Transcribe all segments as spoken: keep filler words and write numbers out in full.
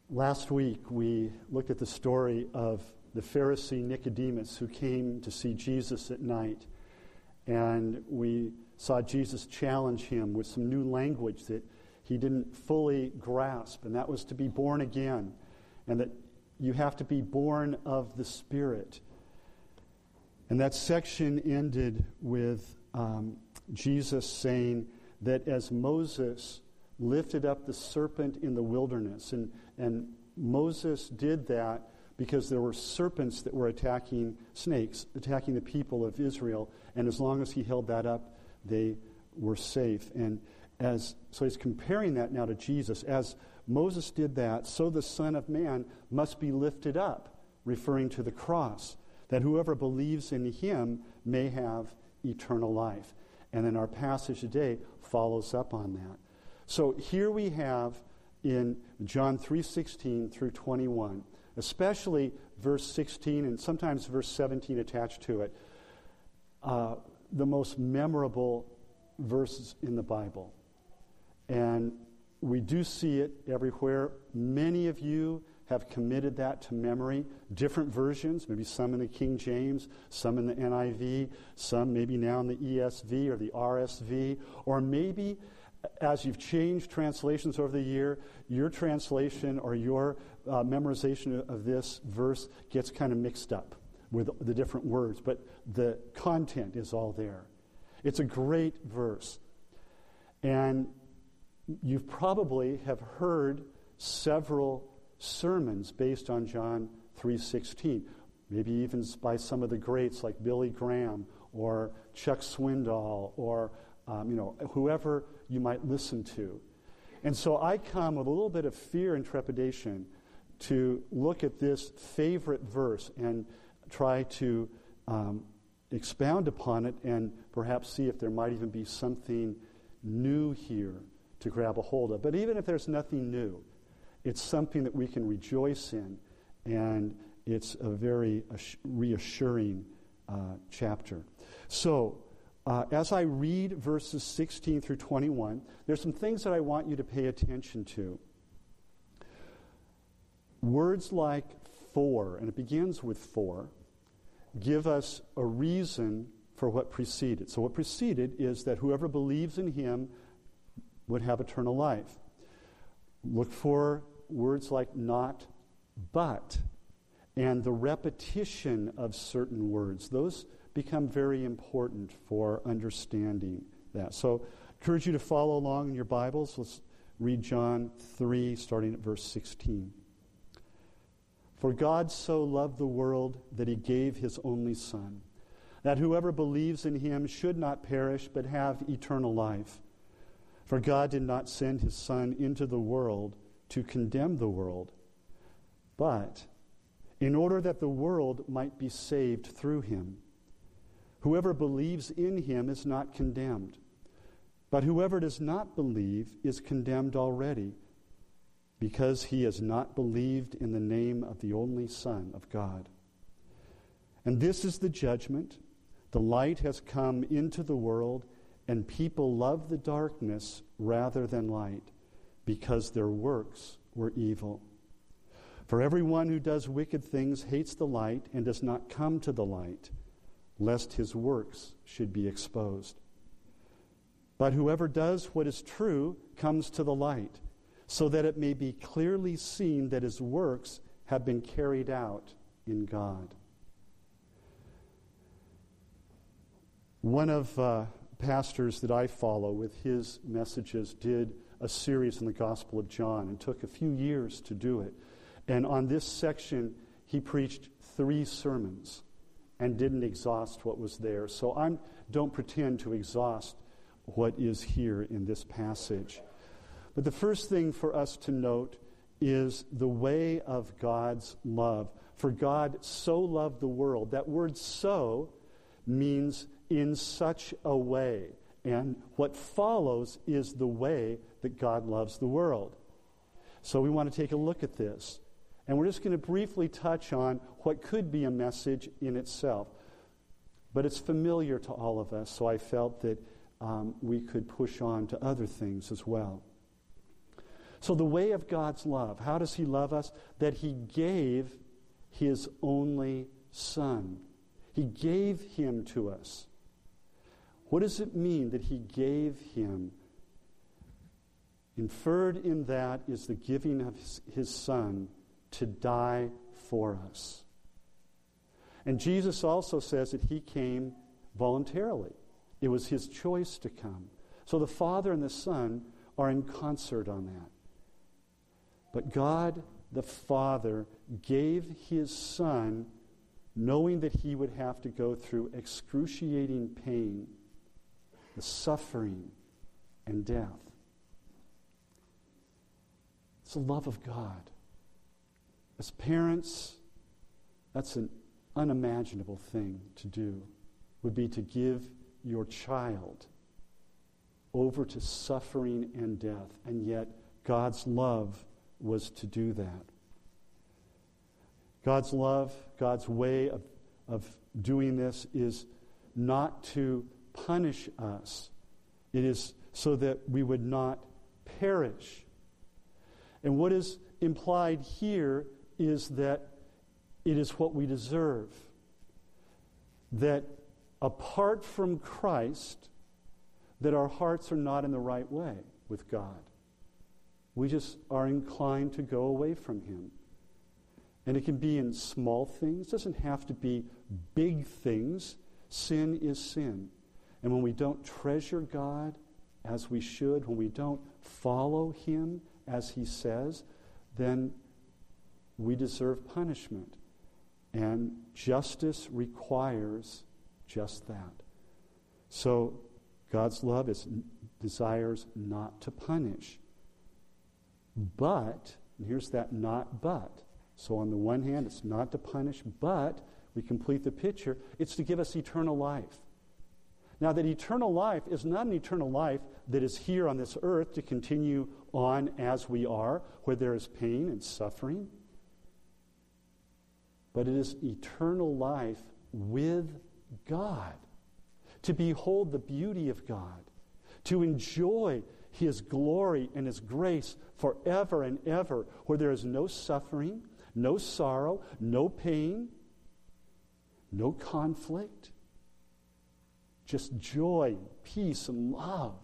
Last week, we looked at the story of the Pharisee Nicodemus who came to see Jesus at night. And we saw Jesus challenge him with some new language that he didn't fully grasp, and that was to be born again, and that you have to be born of the Spirit. And that section ended with um, Jesus saying that as Moses lifted up the serpent in the wilderness, and, and Moses did that because there were serpents that were attacking snakes, attacking the people of Israel, and as long as he held that up, they were safe. And as so he's comparing that now to Jesus. As Moses did that, so the Son of Man must be lifted up, referring to the cross, that whoever believes in him may have eternal life. And then our passage today follows up on that. So here we have in John three sixteen through twenty-one, especially verse sixteen and sometimes verse seventeen attached to it, uh, the most memorable verses in the Bible. And we do see it everywhere. Many of you have committed that to memory. Different versions, maybe some in the King James, some in the N I V, some maybe now in the E S V or the R S V, or maybe as you've changed translations over the year, your translation or your uh, memorization of this verse gets kind of mixed up with the different words, but the content is all there. It's a great verse. And you probably have heard several sermons based on John three sixteen, maybe even by some of the greats like Billy Graham or Chuck Swindoll or um, you know whoever you might listen to. And so I come with a little bit of fear and trepidation to look at this favorite verse and try to um, expound upon it and perhaps see if there might even be something new here to grab a hold of. But even if there's nothing new, it's something that we can rejoice in, and it's a very reassuring uh, chapter. So, uh, as I read verses sixteen through twenty-one, there's some things that I want you to pay attention to. Words like for, and it begins with for, give us a reason for what preceded. So what preceded is that whoever believes in him would have eternal life. Look for words like not, but, and the repetition of certain words. Those become very important for understanding that. So I encourage you to follow along in your Bibles. Let's read John three, starting at verse sixteen. For God so loved the world that he gave his only Son, that whoever believes in him should not perish but have eternal life. For God did not send his Son into the world to condemn the world, but in order that the world might be saved through him. Whoever believes in him is not condemned, but whoever does not believe is condemned already, because he has not believed in the name of the only Son of God. And this is the judgment. The light has come into the world, and people love the darkness rather than light, because their works were evil. For everyone who does wicked things hates the light and does not come to the light, lest his works should be exposed. But whoever does what is true comes to the light, so that it may be clearly seen that his works have been carried out in God. One of uh, pastors that I follow with his messages did a series on the Gospel of John and took a few years to do it. And on this section, he preached three sermons and didn't exhaust what was there. So I don't pretend to exhaust what is here in this passage. But the first thing for us to note is the way of God's love. For God so loved the world. That word so means in such a way. And what follows is the way that God loves the world. So we want to take a look at this. And we're just going to briefly touch on what could be a message in itself. But it's familiar to all of us, so I felt that um, we could push on to other things as well. So the way of God's love, how does he love us? That he gave his only Son. He gave him to us. What does it mean that he gave him? Inferred in that is the giving of his, his Son to die for us. And Jesus also says that he came voluntarily. It was his choice to come. So the Father and the Son are in concert on that. But God, the Father, gave his Son knowing that he would have to go through excruciating pain, the suffering, and death. It's the love of God. As parents, that's an unimaginable thing to do, would be to give your child over to suffering and death. And yet, God's love was to do that. God's love, God's way of, of doing this is not to punish us. It is so that we would not perish. And what is implied here is that it is what we deserve. That apart from Christ, that our hearts are not in the right way with God. We just are inclined to go away from him. And it can be in small things. It doesn't have to be big things. Sin is sin. And when we don't treasure God as we should, when we don't follow him as he says, then we deserve punishment. And justice requires just that. So God's love is, desires not to punish. But, and here's that not but. So on the one hand, it's not to punish, but we complete the picture, it's to give us eternal life. Now, that eternal life is not an eternal life that is here on this earth to continue on as we are, where there is pain and suffering. But it is eternal life with God. To behold the beauty of God. To enjoy his glory and his grace forever and ever, where there is no suffering, no sorrow, no pain, no conflict. Just joy, peace, and love.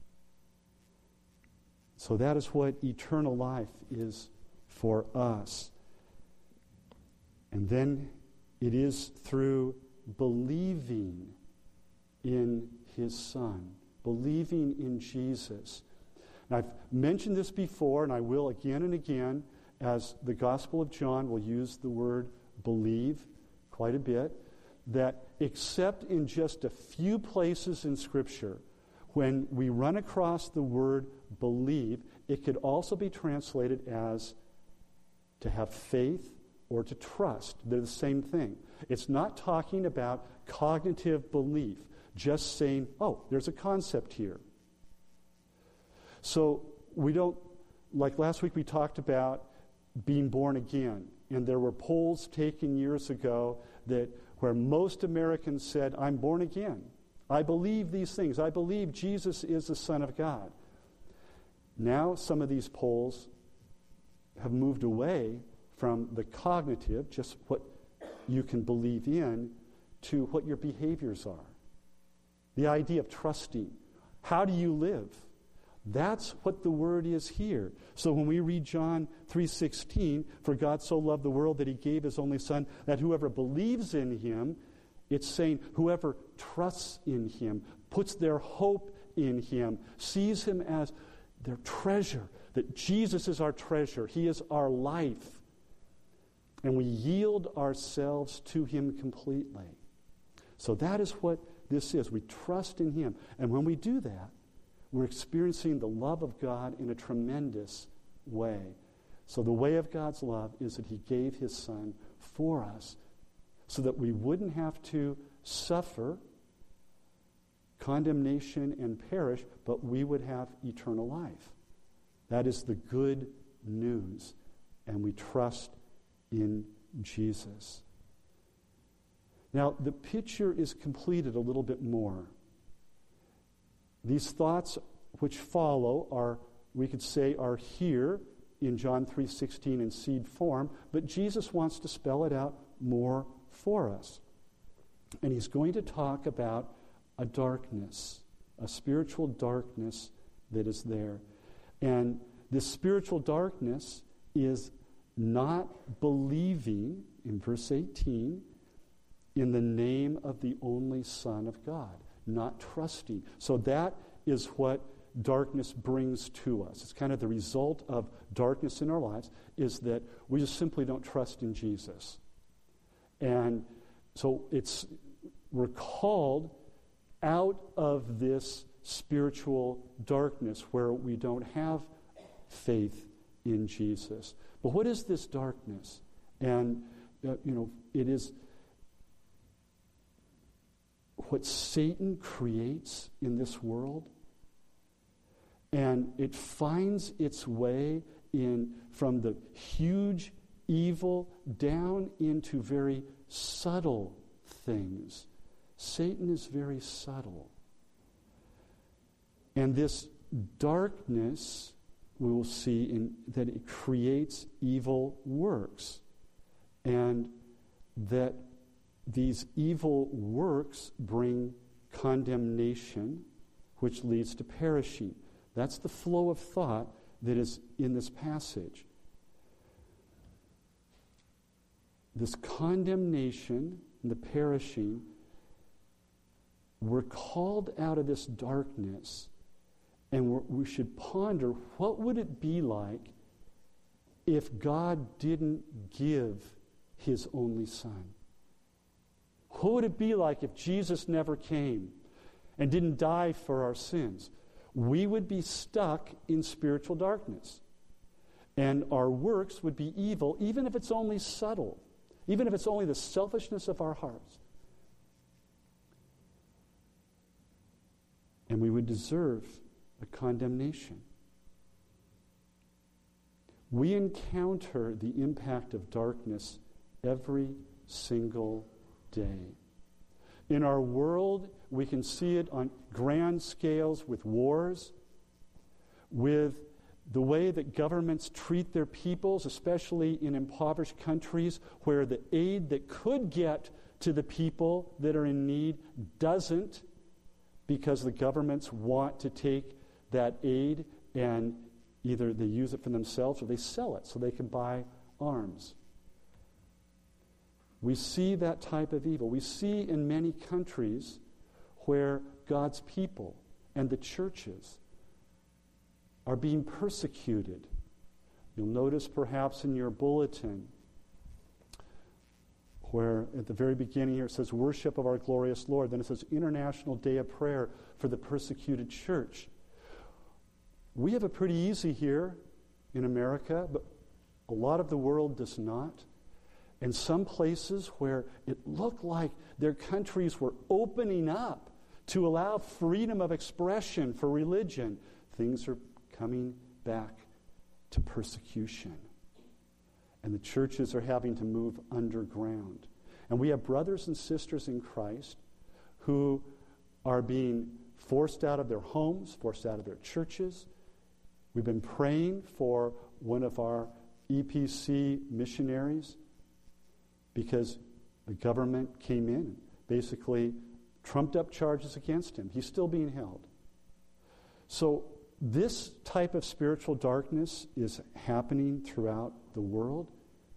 So that is what eternal life is for us. And then it is through believing in his Son, believing in Jesus. Now, I've mentioned this before, and I will again and again, as the Gospel of John will use the word believe quite a bit, that except in just a few places in Scripture, when we run across the word believe, it could also be translated as to have faith or to trust. They're the same thing. It's not talking about cognitive belief, just saying, oh, there's a concept here. So we don't, like last week we talked about being born again, and there were polls taken years ago that where most Americans said, I'm born again. I believe these things. I believe Jesus is the Son of God. Now some of these polls have moved away from the cognitive, just what you can believe in, to what your behaviors are. The idea of trusting. How do you live? That's what the word is here. So when we read John three sixteen, for God so loved the world that he gave his only Son, that whoever believes in him, it's saying whoever trusts in him, puts their hope in him, sees him as their treasure, that Jesus is our treasure, he is our life, and we yield ourselves to him completely. So that is what this is. We trust in him. And when we do that, we're experiencing the love of God in a tremendous way. So the way of God's love is that he gave his Son for us so that we wouldn't have to suffer condemnation and perish, but we would have eternal life. That is the good news. And we trust in Jesus. Now, the picture is completed a little bit more. These thoughts which follow are we could say are here in John three sixteen in seed form, but Jesus wants to spell it out more for us. And he's going to talk about a darkness, a spiritual darkness that is there. And this spiritual darkness is not believing, in verse eighteen, in the name of the only Son of God, not trusting. So that is what darkness brings to us. It's kind of the result of darkness in our lives, is that we just simply don't trust in Jesus. And so it's we're called out of this spiritual darkness where we don't have faith in Jesus. But what is this darkness? And, uh, you know, it is what Satan creates in this world. And it finds its way in from the huge evil down into very subtle things. Satan is very subtle. And this darkness, we will see in that it creates evil works. And that these evil works bring condemnation, which leads to perishing. That's the flow of thought that is in this passage. This condemnation and the perishing, we're called out of this darkness, and we're, we should ponder, what would it be like if God didn't give his only Son? What would it be like if Jesus never came and didn't die for our sins? We would be stuck in spiritual darkness. And our works would be evil, even if it's only subtle, even if it's only the selfishness of our hearts. And we would deserve a condemnation. We encounter the impact of darkness every single day. In our world, we can see it on grand scales with wars, with the way that governments treat their peoples, especially in impoverished countries where the aid that could get to the people that are in need doesn't, because the governments want to take that aid and either they use it for themselves or they sell it so they can buy arms. We see that type of evil. We see in many countries where God's people and the churches are being persecuted. You'll notice perhaps in your bulletin where at the very beginning here it says worship of our glorious Lord. Then it says International Day of Prayer for the Persecuted Church. We have it pretty easy here in America, but a lot of the world does not. And some places where it looked like their countries were opening up to allow freedom of expression for religion, things are coming back to persecution. And the churches are having to move underground. And we have brothers and sisters in Christ who are being forced out of their homes, forced out of their churches. We've been praying for one of our E P C missionaries because the government came in and basically trumped up charges against him. He's still being held. So this type of spiritual darkness is happening throughout the world.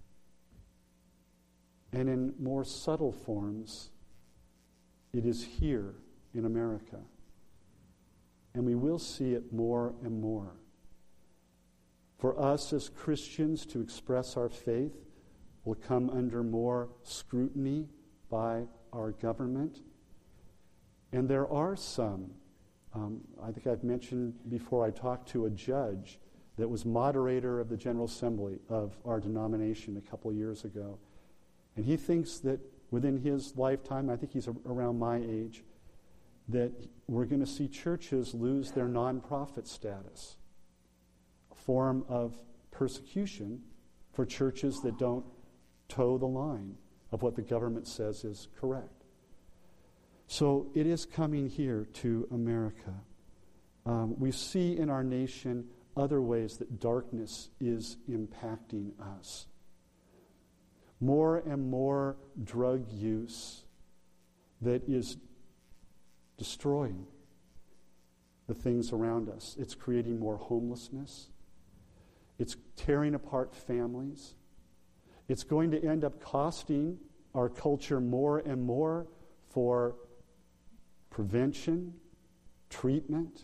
And in more subtle forms, it is here in America. And we will see it more and more. For us as Christians to express our faith will come under more scrutiny by our government. And there are some, um, I think I've mentioned before, I talked to a judge that was moderator of the General Assembly of our denomination a couple years ago. And he thinks that within his lifetime, I think he's around my age, that we're going to see churches lose their nonprofit status, a form of persecution for churches that don't toe the line of what the government says is correct. So it is coming here to America. Um, we see in our nation other ways that darkness is impacting us. More and more drug use that is destroying the things around us. It's creating more homelessness. It's tearing apart families. It's going to end up costing our culture more and more for prevention, treatment.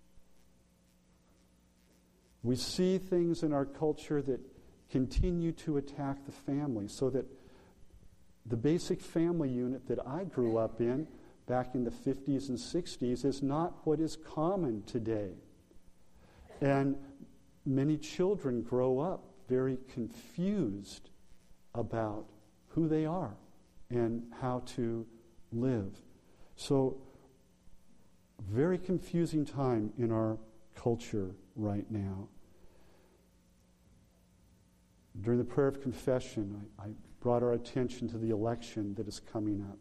We see things in our culture that continue to attack the family, so that the basic family unit that I grew up in back in the fifties and sixties is not what is common today. And many children grow up very confused about who they are and how to live. So, very confusing time in our culture right now. During the prayer of confession, I, I brought our attention to the election that is coming up.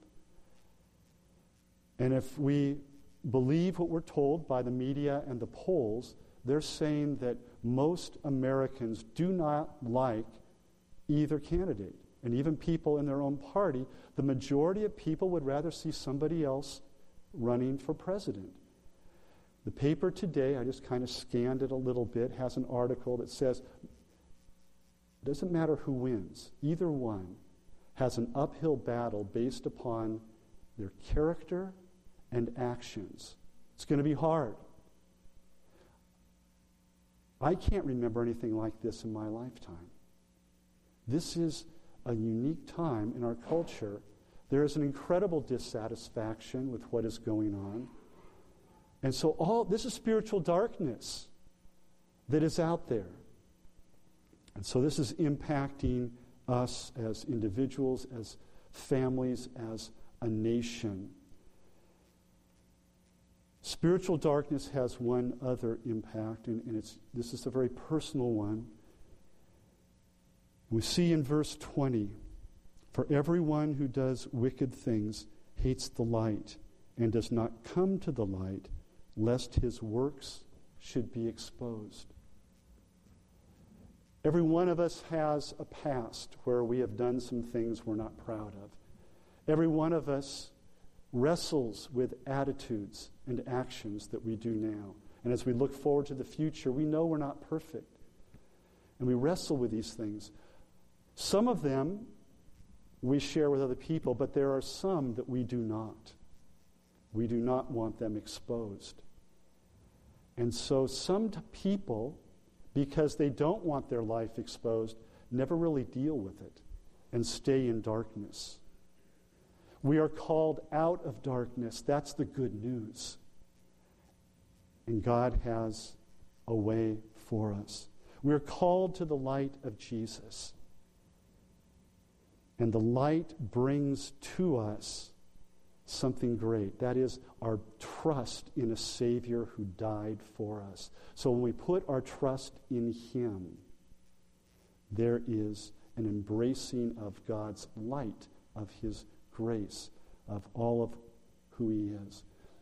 And if we believe what we're told by the media and the polls, they're saying that most Americans do not like either candidate. And even people in their own party, the majority of people would rather see somebody else running for president. The paper today, I just kind of scanned it a little bit, has an article that says, it doesn't matter who wins. Either one has an uphill battle based upon their character and actions. It's going to be hard. I can't remember anything like this in my lifetime. This is a unique time in our culture. There is an incredible dissatisfaction with what is going on. And so all this is spiritual darkness that is out there. And so this is impacting us as individuals, as families, as a nation. Spiritual darkness has one other impact, and, and it's this is a very personal one. We see in verse twenty, "For everyone who does wicked things hates the light and does not come to the light, lest his works should be exposed." Every one of us has a past where we have done some things we're not proud of. Every one of us wrestles with attitudes and actions that we do now. And as we look forward to the future, we know we're not perfect. And we wrestle with these things. Some of them we share with other people, but there are some that we do not. We do not want them exposed. And so some t- people, because they don't want their life exposed, never really deal with it and stay in darkness. We are called out of darkness. That's the good news. And God has a way for us. We are called to the light of Jesus. And the light brings to us something great. That is our trust in a Savior who died for us. So when we put our trust in Him, there is an embracing of God's light, of His grace, of all of who He is.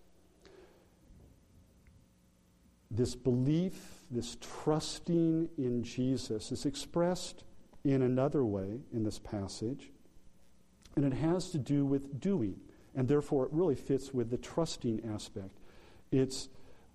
This belief, this trusting in Jesus is expressed in another way in this passage, and it has to do with doing, and therefore it really fits with the trusting aspect. It's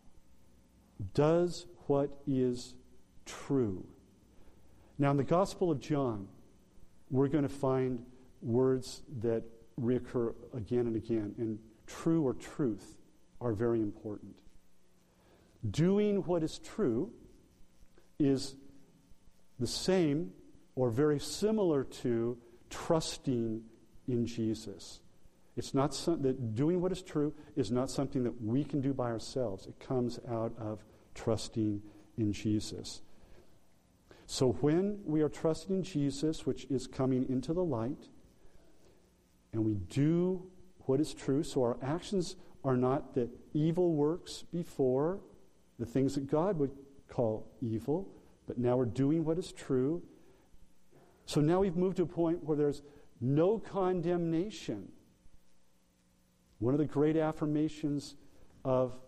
does what is true. Now in the Gospel of John, we're going to find words that reoccur again and again, and true or truth are very important. Doing what is true is the same or very similar to trusting in Jesus. It's not some, that doing what is true is not something that we can do by ourselves. It comes out of trusting in Jesus. So when we are trusting in Jesus, which is coming into the light, and we do what is true, so our actions are not the evil works before, the things that God would call evil, but now we're doing what is true. So now we've moved to a point where there's no condemnation. One of the great affirmations of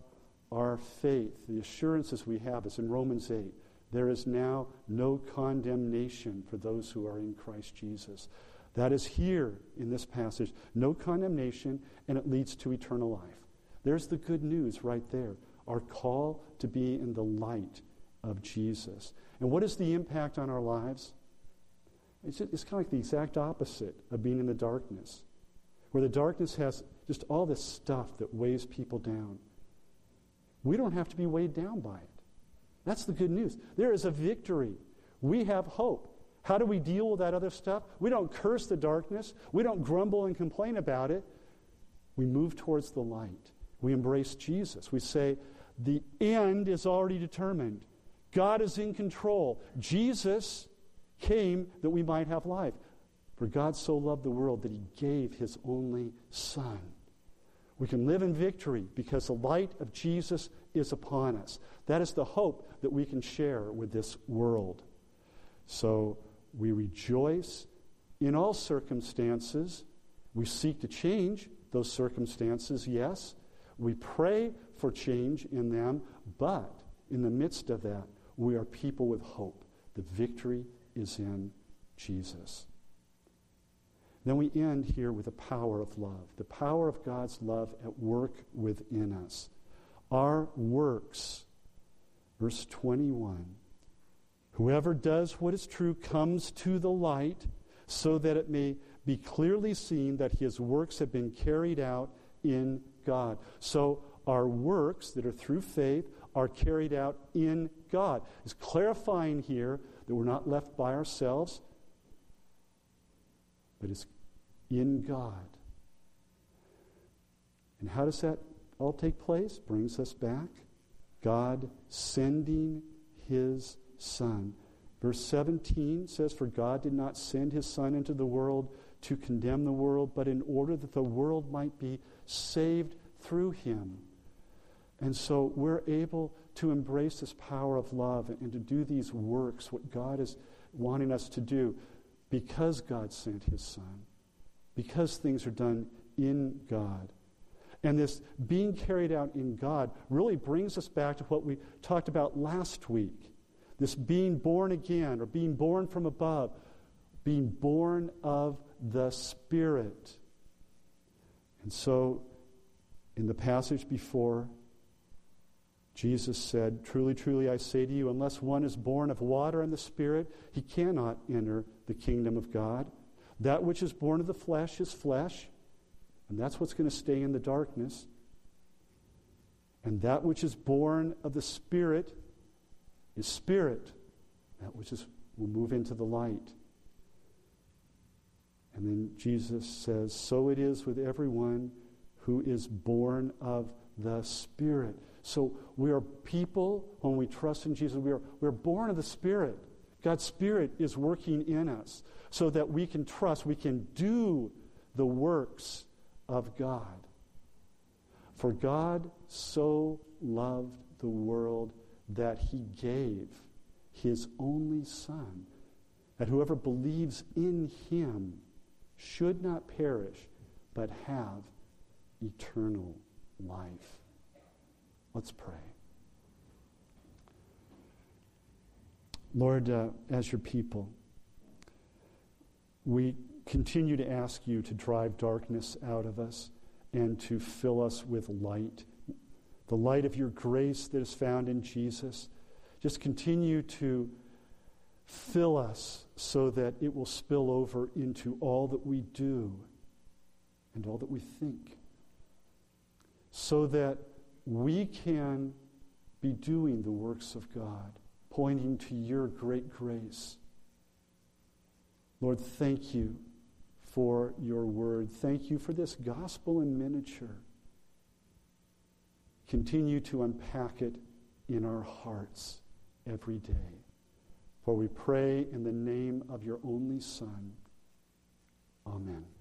our faith, the assurances we have is in Romans eight. There is now no condemnation for those who are in Christ Jesus. That is here in this passage. No condemnation, and it leads to eternal life. There's the good news right there. Our call to be in the light of Jesus. And what is the impact on our lives? It's, it's kind of like the exact opposite of being in the darkness, where the darkness has just all this stuff that weighs people down. We don't have to be weighed down by it. That's the good news. There is a victory. We have hope. How do we deal with that other stuff? We don't curse the darkness. We don't grumble and complain about it. We move towards the light. We embrace Jesus. We say, the end is already determined. God is in control. Jesus came that we might have life. For God so loved the world that he gave his only Son. We can live in victory because the light of Jesus is upon us. That is the hope that we can share with this world. So we rejoice in all circumstances. We seek to change those circumstances, yes. We pray for change in them, but in the midst of that, we are people with hope. The victory is in Jesus. Then we end here with the power of love, the power of God's love at work within us. Our works, verse twenty-one, whoever does what is true comes to the light so that it may be clearly seen that his works have been carried out in God. So our works that are through faith are carried out in God. It's clarifying here that we're not left by ourselves, but it's in God. And how does that all take place? Brings us back. God sending his Son. Verse seventeen says, for God did not send his Son into the world to condemn the world, but in order that the world might be saved through him. And so we're able to embrace this power of love and, and to do these works, what God is wanting us to do, because God sent his Son, because things are done in God. And this being carried out in God really brings us back to what we talked about last week. This being born again, or being born from above, being born of the Spirit. And so, in the passage before, Jesus said, truly, truly, I say to you, unless one is born of water and the Spirit, he cannot enter the kingdom of God. That which is born of the flesh is flesh, and that's what's going to stay in the darkness. And that which is born of the Spirit is spirit. That which is will move into the light. And then Jesus says, so it is with everyone who is born of the Spirit. So we are people, when we trust in Jesus, we are, we are born of the Spirit. God's Spirit is working in us so that we can trust, we can do the works of God. For God so loved the world that he gave his only Son, that whoever believes in him should not perish, but have eternal life. Let's pray. Lord, uh, as your people, we continue to ask you to drive darkness out of us and to fill us with light. The light of your grace that is found in Jesus. Just continue to fill us so that it will spill over into all that we do and all that we think. So that we can be doing the works of God, pointing to your great grace. Lord, thank you for your word. Thank you for this gospel in miniature. Continue to unpack it in our hearts every day. For we pray in the name of your only Son. Amen.